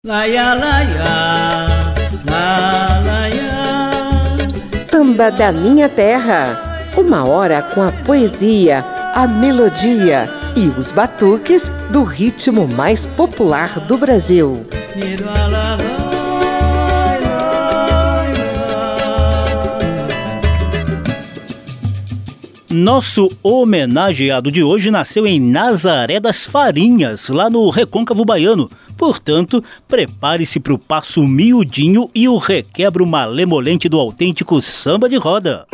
Laia, laia, la, laia. Samba da Minha Terra. Uma hora com a poesia, a melodia e os batuques do ritmo mais popular do Brasil. Nosso homenageado de hoje nasceu em Nazaré das Farinhas, lá no Recôncavo Baiano. Portanto, prepare-se para o passo miudinho e o requebro malemolente do autêntico samba de roda.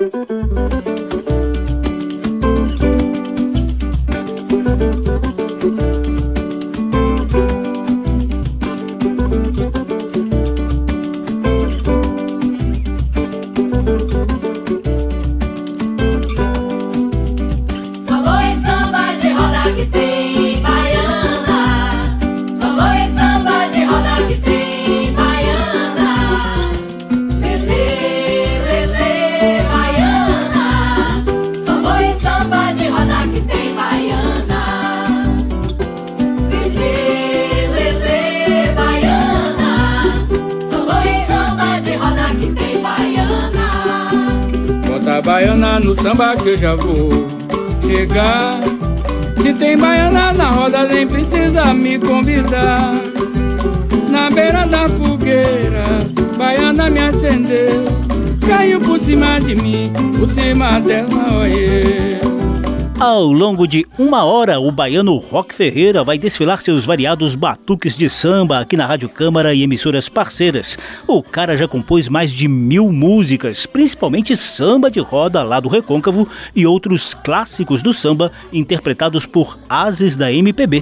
Baiana no samba que eu já vou chegar. Se tem baiana na roda nem precisa me convidar. Na beira da fogueira, baiana me acendeu. Caiu por cima de mim, por cima dela, oiê. Ao longo de uma hora, o baiano Roque Ferreira vai desfilar seus variados batuques de samba aqui na Rádio Câmara e emissoras parceiras. O cara já compôs mais de 1000 músicas, principalmente samba de roda lá do Recôncavo e outros clássicos do samba interpretados por ases da MPB.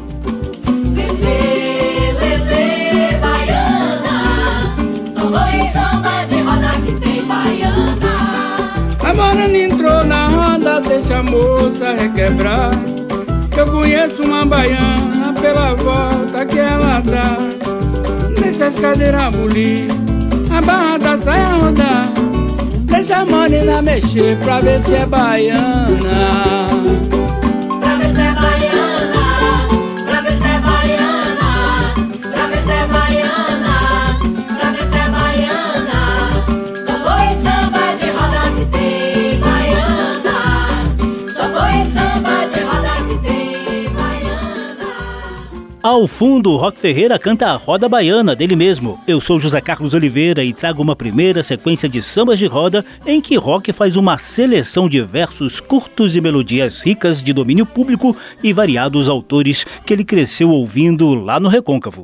A morena entrou na roda, deixa a moça requebrar. Eu conheço uma baiana pela volta que ela dá. Deixa as cadeiras bulir, a barra da saia rodar. Deixa a morena mexer pra ver se é baiana. Pra ver se é baiana, pra ver se é baiana, pra ver se é baiana, pra ver se é baiana. Só foi samba de roda que tem baiana. Só foi samba de roda que tem baiana. Ao fundo, Roque Ferreira canta a Roda Baiana dele mesmo. Eu sou José Carlos Oliveira e trago uma primeira sequência de sambas de roda em que Roque faz uma seleção de versos curtos e melodias ricas de domínio público e variados autores que ele cresceu ouvindo lá no Recôncavo.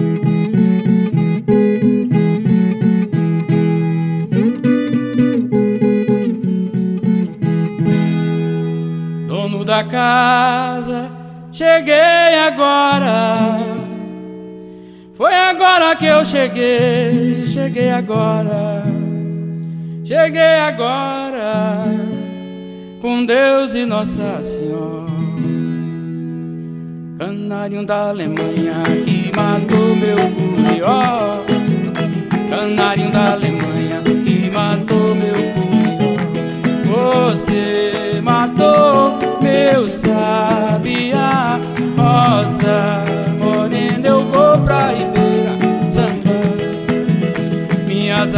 Dono da casa, cheguei agora. Foi agora que eu cheguei, cheguei agora. Cheguei agora, com Deus e Nossa Senhora. Canário da Alemanha que matou meu curió. Canário da Alemanha que matou meu curió. Você matou meu sabiá. Rosa morena, eu vou pra Ribeira Samba. Minhas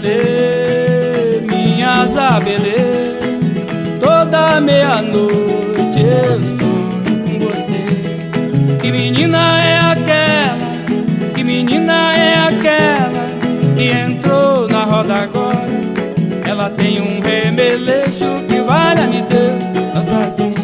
abelê, toda meia-noite eu sonho com você. Que menina é aquela, que menina é aquela que entrou na roda agora. Ela tem um remeleixo que valha me Deus, Nossa Senhora.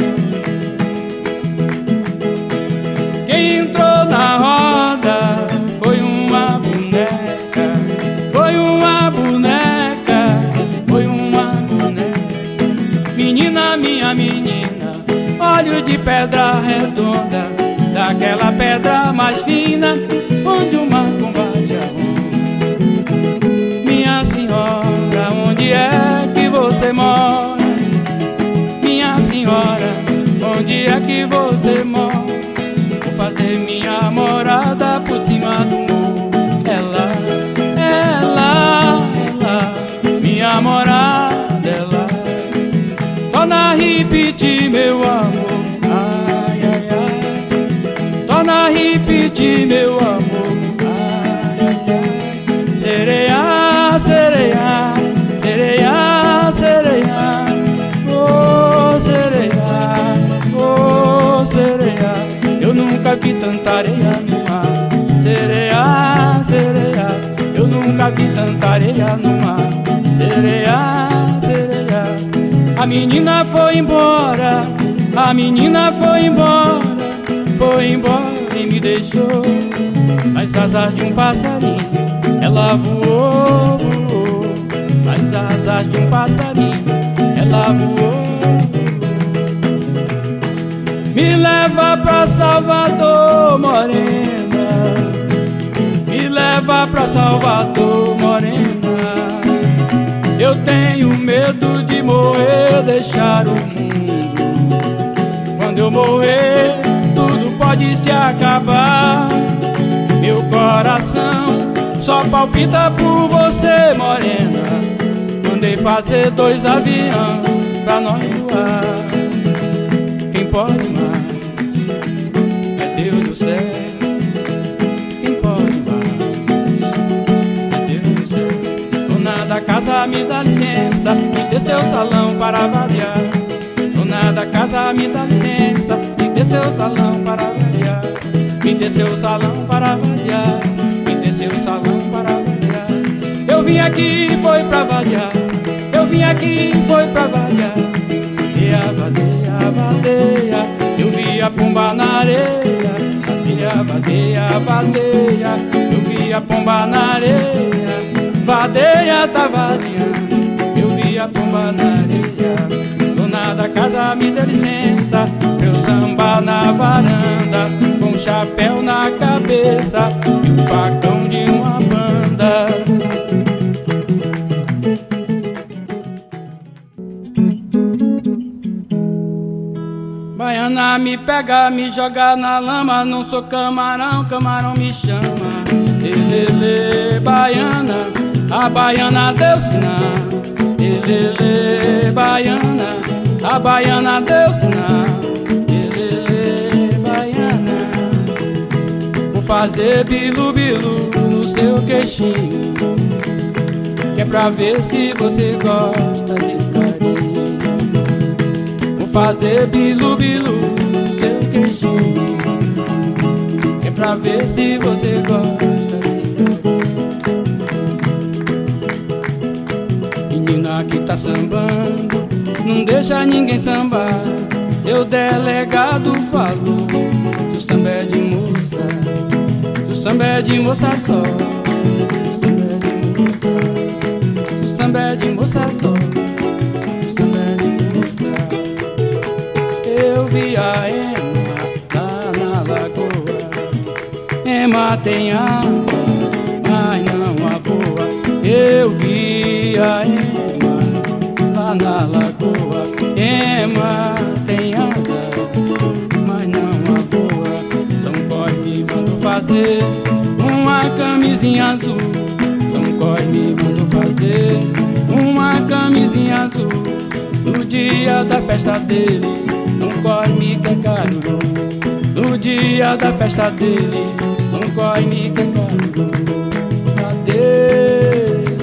Quem entrou na roda foi uma boneca, foi uma boneca, foi uma boneca. Menina, minha menina, olhos de pedra redonda, daquela pedra mais fina, onde o mar combate a onda. Minha senhora, onde é que você mora? Minha senhora, onde é que você mora? Vou fazer minha morada por cima do morro. Ela, minha morada, ela. Torna a repetir, meu amor. Ai, ai, ai. Torna a repetir, meu amor. areia no mar. Sereia, sereia. A menina foi embora, a menina foi embora e me deixou nas asas de um passarinho. Ela voou, voou, nas asas de um passarinho. Ela voou. Me leva pra Salvador, morena. Me leva pra Salvador, morena. Eu tenho medo de morrer, deixar o mundo. Quando eu morrer, tudo pode se acabar. Meu coração só palpita por você, morena. Mandei fazer 2 aviões pra nós voar. Quem pode mais é Deus do céu. Quem pode mais é Deus do céu. Dona da casa, me dá licença, me dê seu salão para variar. Dona da casa, me dá licença, me dê seu salão para variar. Me dê seu salão para variar. Me dê seu salão para variar. Eu vim aqui, foi pra variar. Eu vim aqui, foi pra variar. Vadeia, vadeia, vadeia. Eu vi a pomba na areia. Vadeia, vadeia, vadeia. Eu vi a pomba na areia. Vadeia, tá vadeando. Eu vi a pomba na areia. Dona da casa, me dê licença pra eu sambar na varanda, com chapéu na cabeça e o facão de uma banda. Baiana me pega, me joga na lama. Não sou camarão, camarão me chama. Elele, baiana, a baiana deu sinal. Elele, baiana, a baiana deu sinal. Elele, baiana, vou fazer bilu-bilu no seu queixinho, que é pra ver se você gosta de carinho. Vou fazer bilu-bilu no seu queixinho, que é pra ver se você gosta de carinho. Menina que tá sambando, não deixa ninguém sambar. Eu delegado falou, do samba é de moça, do samba é de moça só, do samba é de moça, do samba é de moça só, do samba é de moça. Eu vi a Ema lá na lagoa. Ema tem água, mas não a boa. Eu vi a Ema lá na lagoa. Ema tem asa, mas não a boa. São Cosme me mandou fazer uma camisinha azul. São Cosme me mandou fazer uma camisinha azul. No dia da festa dele, São Cosme que é caro. No dia da festa dele, São Cosme que é caro. Adeus,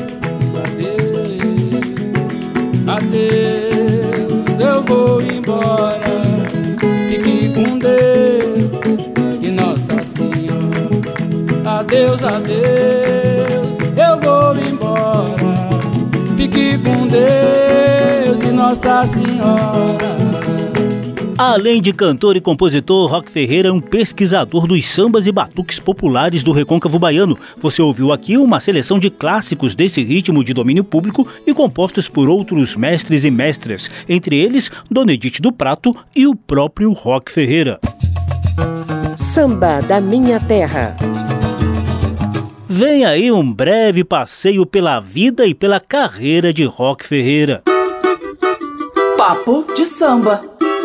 adeus, adeus, eu vou embora. Fique com Deus e Nossa Senhora. Adeus, adeus, eu vou embora. Fique com Deus e Nossa Senhora. Além de cantor e compositor, Roque Ferreira é um pesquisador dos sambas e batuques populares do Recôncavo Baiano. Você ouviu aqui uma seleção de clássicos desse ritmo de domínio público e compostos por outros mestres e mestras, entre eles Dona Edith do Prato e o próprio Roque Ferreira. Samba da Minha Terra. Vem aí um breve passeio pela vida e pela carreira de Roque Ferreira. Papo de samba.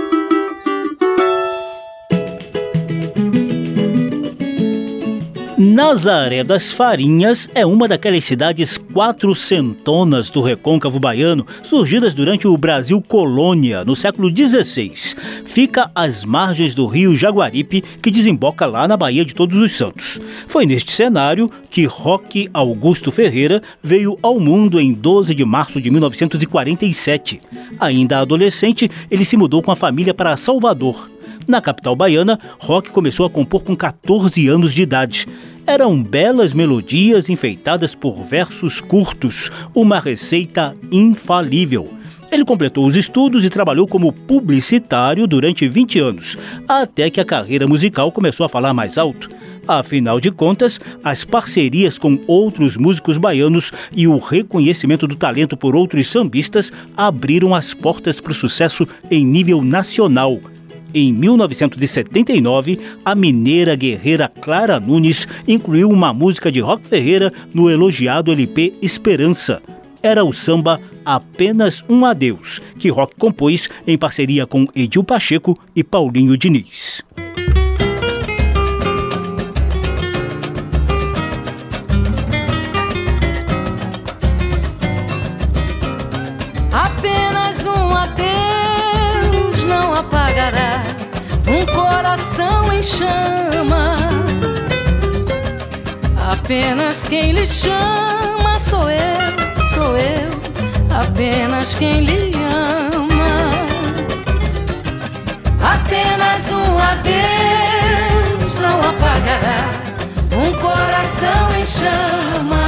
Nazaré das Farinhas é uma daquelas cidades quatrocentonas do Recôncavo Baiano, surgidas durante o Brasil Colônia, no século XVI. Fica às margens do rio Jaguaripe, que desemboca lá na Baía de Todos os Santos. Foi neste cenário que Roque Augusto Ferreira veio ao mundo em 12 de março de 1947. Ainda adolescente, ele se mudou com a família para Salvador. Na capital baiana, Roque começou a compor com 14 anos de idade. Eram belas melodias enfeitadas por versos curtos, uma receita infalível. Ele completou os estudos e trabalhou como publicitário durante 20 anos, até que a carreira musical começou a falar mais alto. Afinal de contas, as parcerias com outros músicos baianos e o reconhecimento do talento por outros sambistas abriram as portas para o sucesso em nível nacional. Em 1979, a mineira guerreira Clara Nunes incluiu uma música de Roque Ferreira no elogiado LP Esperança. Era o samba Apenas um Adeus, que Roque compôs em parceria com Edil Pacheco e Paulinho Diniz. Apenas um adeus não apagará um coração em chama. Apenas quem lhe chama sou eu, sou eu, apenas quem lhe ama. Apenas um adeus não apagará um coração em chama.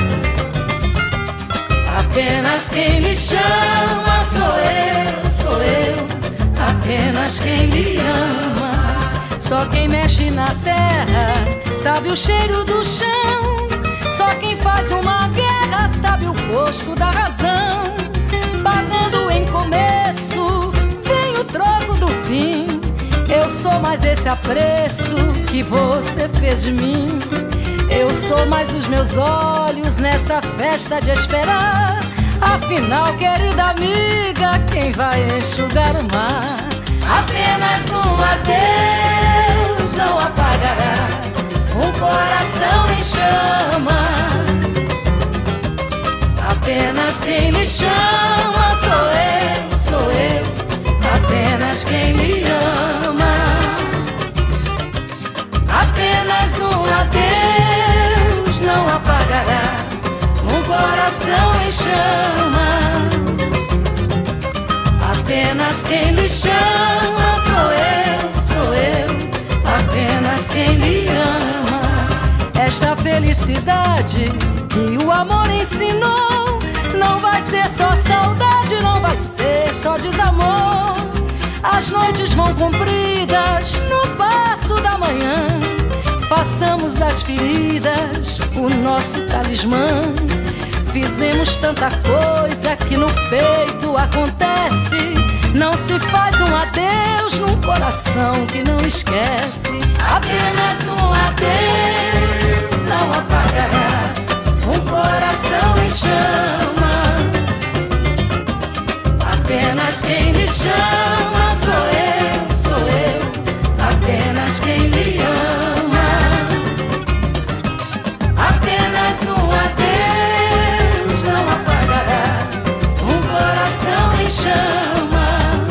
Apenas quem lhe chama sou eu, apenas quem lhe ama. Só quem mexe na terra sabe o cheiro do chão. Só quem faz uma guerra sabe o gosto da razão. Pagando em começo, vem o troco do fim. Eu sou mais esse apreço que você fez de mim. Eu sou mais os meus olhos nessa festa de esperar. Afinal, querida amiga, quem vai enxugar o mar? Apenas um adeus não apagará um coração em chama. Apenas quem lhe chama sou eu, apenas quem lhe ama. Apenas um adeus não apagará um coração em chama. Apenas quem lhe chama sou eu, apenas quem lhe ama. Esta felicidade que o amor ensinou não vai ser só saudade, não vai ser só desamor. As noites vão compridas no passo da manhã. Façamos das feridas o nosso talismã. Fizemos tanta coisa que no peito acontece. Não se faz um adeus num coração que não esquece. Apenas um adeus não apagará um coração em chama. Apenas quem lhe chama sou eu, apenas quem lhe ama. Apenas um adeus não apagará um coração em chama.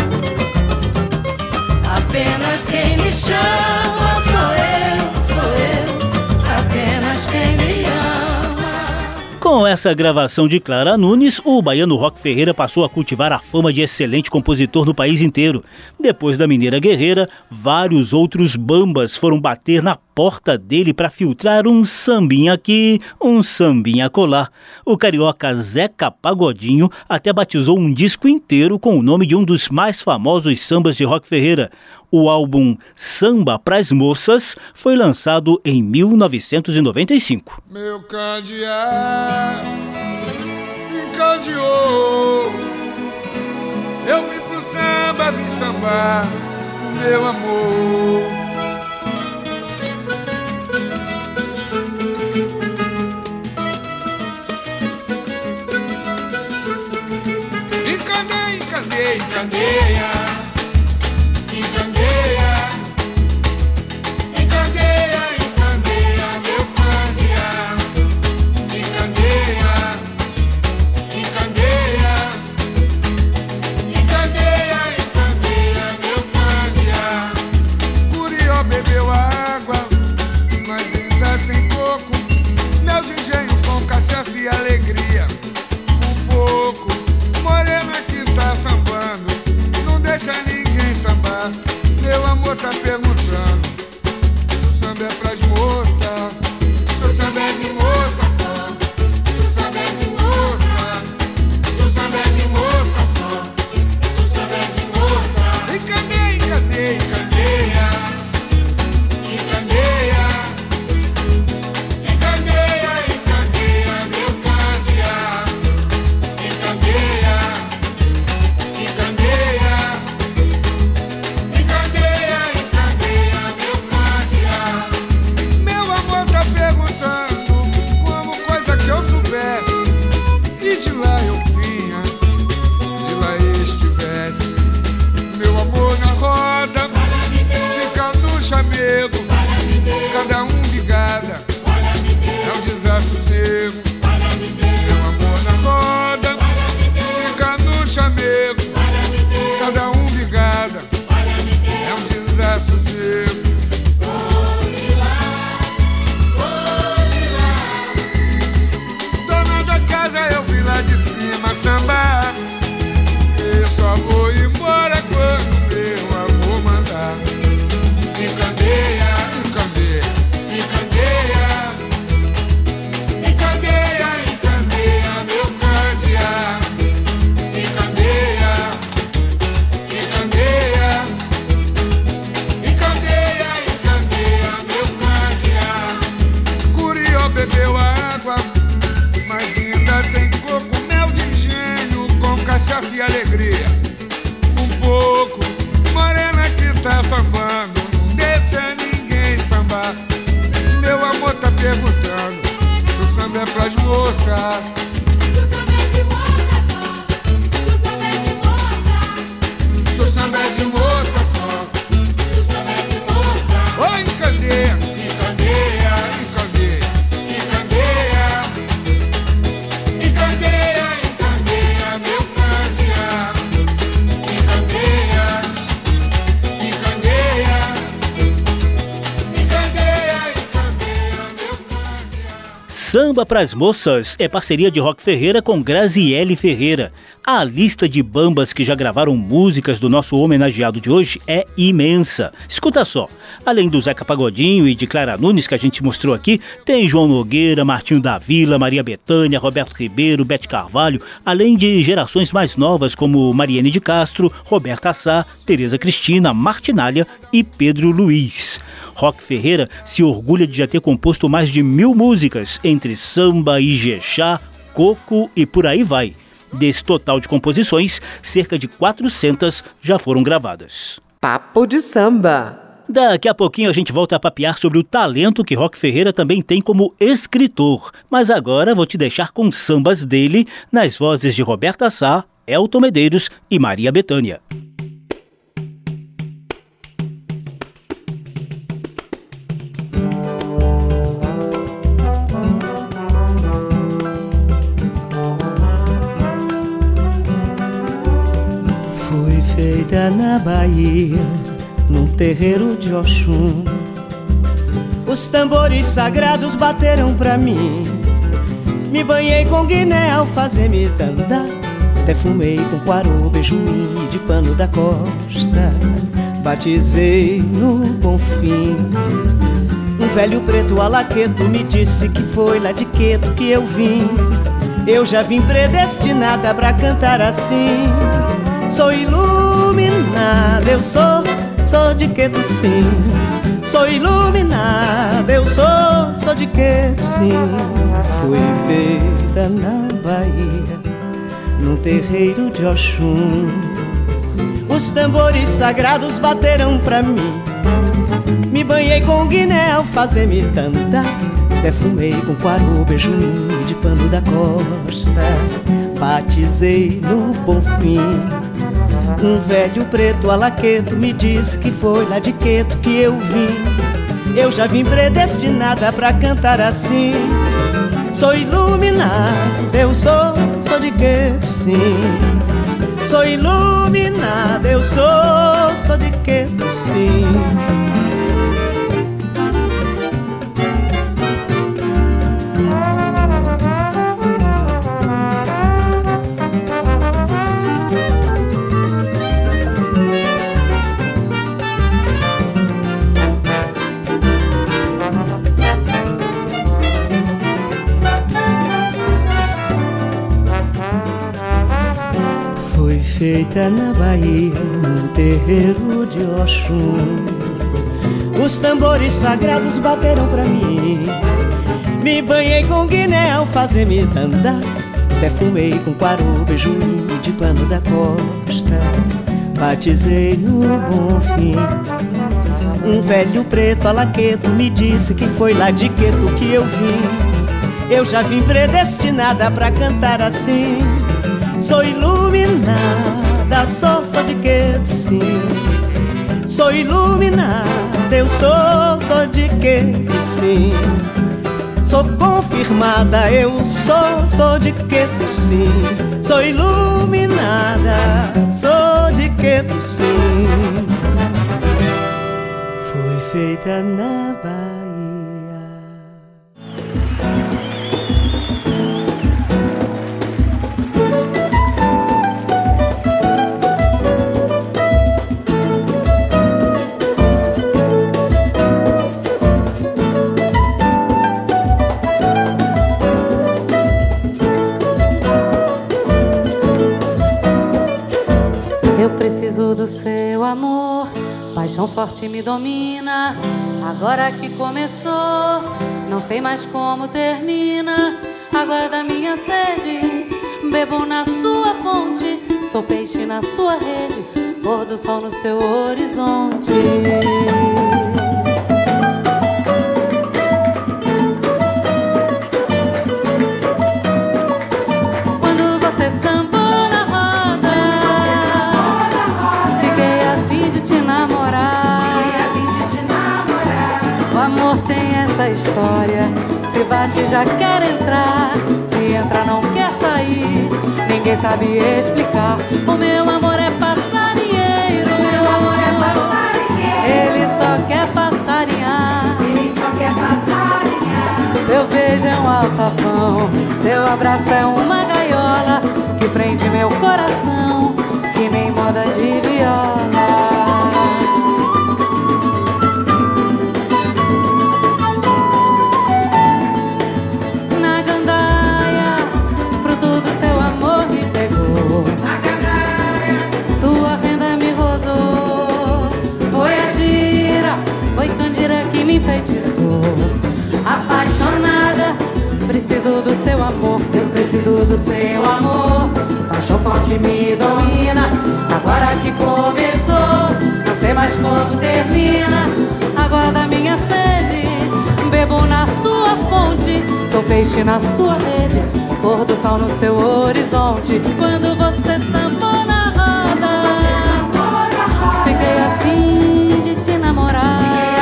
Apenas quem lhe chama sou eu, apenas quem lhe ama. Com essa gravação de Clara Nunes, o baiano Roque Ferreira passou a cultivar a fama de excelente compositor no país inteiro. Depois da mineira guerreira, vários outros bambas foram bater na porta dele para filtrar um sambinha aqui, um sambinha acolá. O carioca Zeca Pagodinho até batizou um disco inteiro com o nome de um dos mais famosos sambas de Roque Ferreira. O álbum Samba Pras Moças foi lançado em 1995. Meu candeeiro me candeou. Eu vim pro samba, vim sambar, meu amor. Encandeia, encandeia, encandeia, encandeia, encandeia, meu candeeiro. Encandeia, encandeia, encandeia, encandeia, meu candeeiro. desassossego. Meu amor na roda, fica no chamego. Cada um ligada, é um desassossego. Dona da casa, eu vim lá de cima sambar. Eu só vou embora quando meu amor mandar. Encandeia, encandeia, encandeia, encandeia, encandeia, meu candeia. Encandeia, encandeia, encandeia, encandeia, meu candeia. Curió bebeu água, mas ainda tem coco, mel de engenho, com cachaça e alegria. Um pouco, morena que tá sambando, não deixa ninguém sambar. Meu amor tá perguntando se o samba é pras moças. Se o samba é de moça só, se o samba é de moça, Se o samba é de moça só. se o samba é de moça. Oi, encandeia, encandeia, encandeia, encandeia, encandeia, encandeia, meu candeia. Encandeia, encandeia, encandeia, encandeia, meu candeia. Samba pras Moças é parceria de Rock Ferreira com Graziele Ferreira. A lista de bambas que já gravaram músicas do nosso homenageado de hoje é imensa. Escuta só, além do Zeca Pagodinho e de Clara Nunes que a gente mostrou aqui, tem João Nogueira, Martinho da Vila, Maria Bethânia, Roberto Ribeiro, Bete Carvalho, além de gerações mais novas como Mariene de Castro, Roberta Sá, Tereza Cristina, Martinalha e Pedro Luiz. Rock Ferreira se orgulha de já ter composto mais de 1000 músicas, entre samba, ijexá, coco e por aí vai. Desse total de composições, cerca de 400 já foram gravadas. Papo de Samba. Daqui a pouquinho a gente volta a papear sobre o talento que Rock Ferreira também tem como escritor. Mas agora vou te deixar com sambas dele, nas vozes de Roberta Sá, Elton Medeiros e Maria Bethânia. Fui feita na Bahia, num terreiro de Oxum. Os tambores sagrados bateram pra mim. Me banhei com guiné ao fazer me tandá. Até fumei com quarô, beijumi de pano da costa. Batizei no Bonfim. Um velho preto alaqueto me disse que foi lá de Queto que eu vim. Eu já vim predestinada pra cantar assim. Sou iluminada, eu sou de Queto sim. Sou iluminada, eu sou de Queto sim. Fui feita na Bahia, num terreiro de Oxum. Os tambores sagrados bateram pra mim. Me banhei com guiné ao fazer me tandá. Defumei com quarô, beijumi de pano da costa. Batizei no Bonfim. Um velho preto alaqueto me disse que foi lá de Queto que eu vim. Eu já vim predestinada pra cantar assim. Sou iluminada, eu sou de Queto sim. Sou iluminada, eu sou de Queto sim. Feita na Bahia, num terreiro de Oxum. Os tambores sagrados bateram pra mim. Me banhei com guiné ao fazer me tandá. Defumei com quarô, beijumi de pano da costa. Batizei no Bonfim. Um velho preto alaqueto me disse que foi lá de Queto que eu vim. Eu já vim predestinada pra cantar assim. Sou iluminada, sou de Queto sim. Sou iluminada, eu sou de Queto sim. sou confirmada, eu sou de Queto sim. Sou iluminada, sou de Queto sim. Fui feita na Bahia. Eu preciso do seu amor, paixão forte me domina. Agora que começou, não sei mais como termina. Água da minha sede, bebo na sua fonte. Sou peixe na sua rede, pôr do sol no seu horizonte. Quando você sambou na roda, fiquei a fim de te namorar. O amor tem essa história, se bate já quer entrar, se entra não quer sair, ninguém sabe explicar. O meu amor é passarinheiro, ele só quer passarinhar. Seu beijo é um alçapão, seu abraço é uma gaiola que prende meu coração, que nem moda de viola. Na gandaia, fruto do seu amor me pegou. Sua renda me rodou. Foi a gira, foi Candira que me enfeitiçou. Apaixonada, preciso do seu amor, eu preciso do seu amor. Paixão forte me domina, agora que começou, não sei mais como termina. Água da minha sede, bebo na sua fonte. Sou peixe na sua rede, pôr do sol no seu horizonte. Quando você sambou na roda, fiquei a fim de te namorar.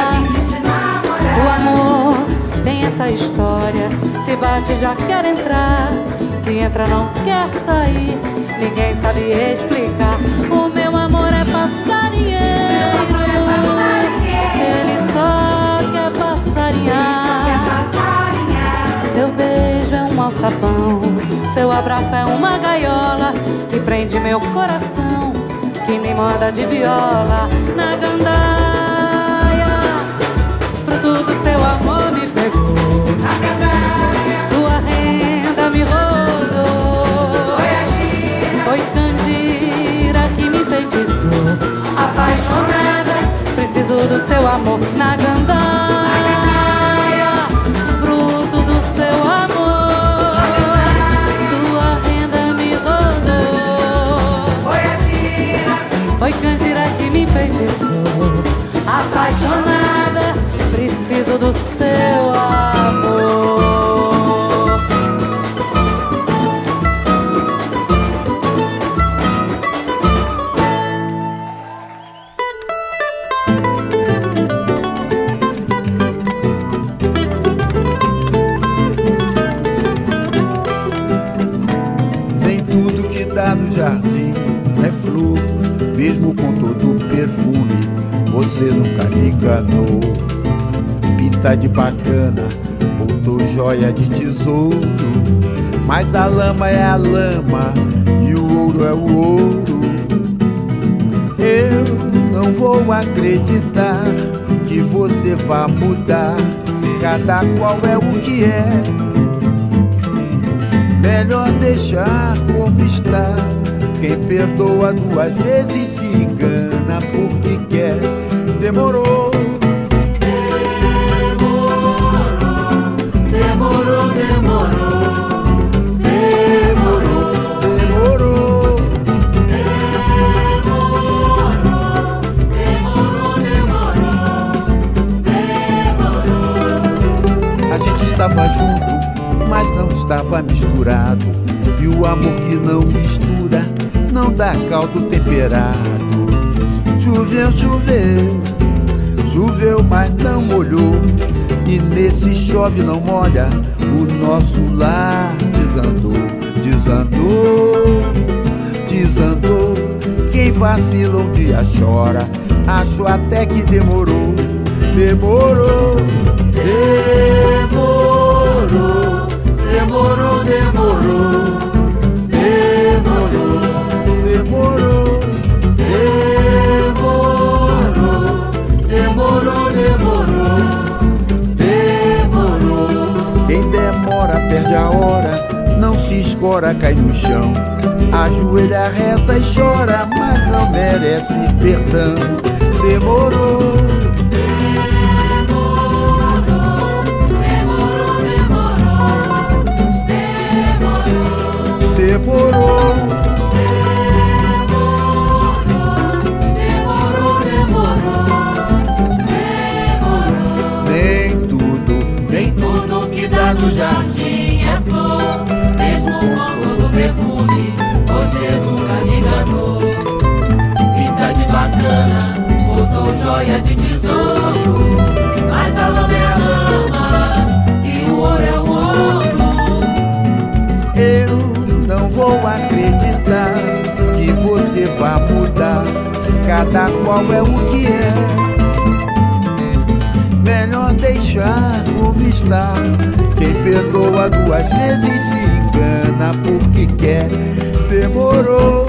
O amor tem essa história, se bate já quer entrar, se entra não quer sair, ninguém sabe explicar. O meu amor é passarinheiro, ele só quer passarinhar. Seu beijo é um alçapão, seu abraço é uma gaiola que prende meu coração, que nem moda de viola. Na gandaia, fruto do seu amor me pegou. Sua renda me rodou. Foi Candira que me enfeitiçou. Apaixonada, preciso do seu amor. Na gandaia, fruto do seu amor. Sua renda me rodou. Foi Candira que me enfeitiçou. Apaixonada, preciso do seu amor. Nem tudo que dá no jardim é flor, mesmo com todo o perfume, você nunca me enganou. Pinta de bacana, botou joia de tesouro, mas a lama é a lama e o ouro é o ouro. Eu não vou acreditar que você vá mudar, cada qual é o que é. Melhor deixar como está. Quem perdoa duas vezes se engana porque quer. Demorou. Demorou, demorou. Demorou, demorou. A gente estava junto, mas não estava misturado. E o amor que não mistura não dá caldo temperado. Choveu, choveu, choveu, mas não molhou. E nesse chove não molha, o nosso lar desandou, desandou, desandou. Quem vacila um dia chora, acho até que demorou, demorou, demorou, demorou, demorou, demorou, demorou, demorou, demorou, demorou, demorou. Quem demora perde a hora, não se escora, cai no chão. Ajoelha, reza e chora, mas não merece perdão. Demorou, demorou, demorou, nem tudo que dá no jardim é flor. Mesmo com todo perfume, você nunca me enganou. Pinta de bacana, botou joia de tesouro, mas a lama é a lama e o ouro é o ouro. Eu não vou acreditar que você vá mudar, cada qual é o que é. Melhor deixar como está. Quem perdoa duas vezes se engana porque quer. Demorou,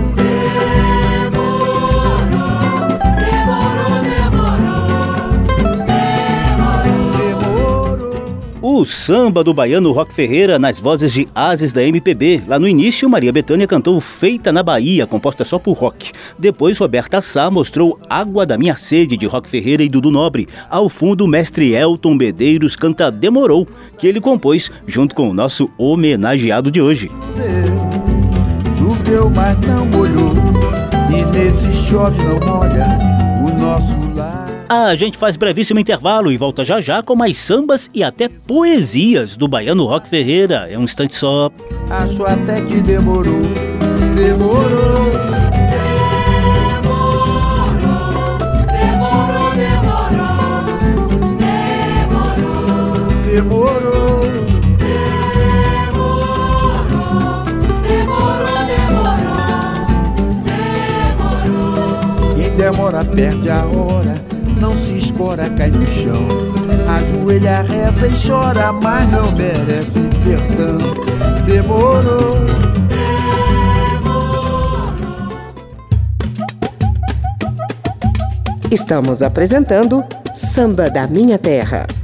O samba do baiano Roque Ferreira nas vozes de ases da MPB. Lá no início, Maria Bethânia cantou Feita na Bahia, composta só por Roque. Depois, Roberta Sá mostrou Água da Minha Sede, de Roque Ferreira e Dudu Nobre. Ao fundo, o mestre Elton Medeiros canta Demorou, que ele compôs junto com o nosso homenageado de hoje. Choveu, mas não molhou, e nesse chove não molha o nosso lar. A gente faz brevíssimo intervalo e volta já já com mais sambas e até poesias do baiano Roque Ferreira. É um instante só. Acho até que demorou, demorou, demorou, demorou, demorou, demorou. Quem demora perde a hora, não se escora, cai no chão. Ajoelha, reza e chora, mas não merece perdão. Demorou. Estamos apresentando Samba da Minha Terra.